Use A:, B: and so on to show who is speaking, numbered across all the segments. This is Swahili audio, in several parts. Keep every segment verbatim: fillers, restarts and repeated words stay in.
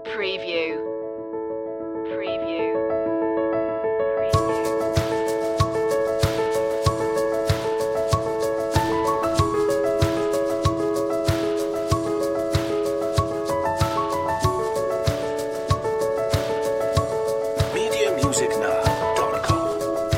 A: Preview. Preview.
B: media music now dot com.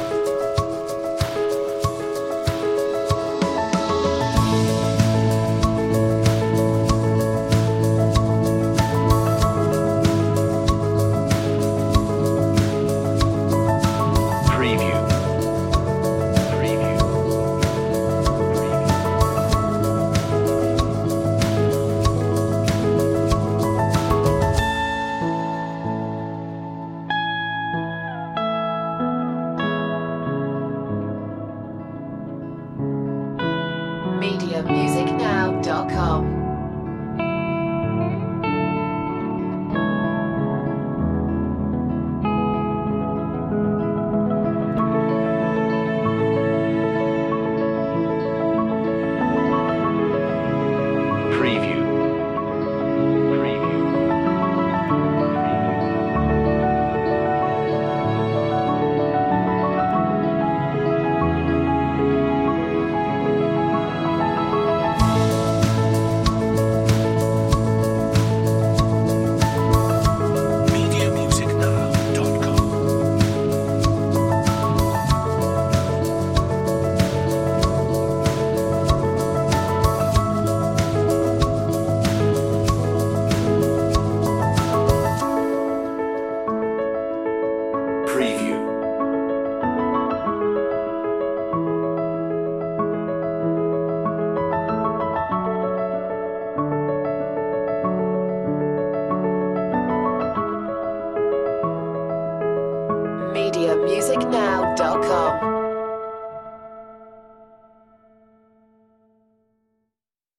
B: Preview. Preview.
A: media music now dot com.
B: Preview. Preview. media music now dot com. Preview.
A: media music now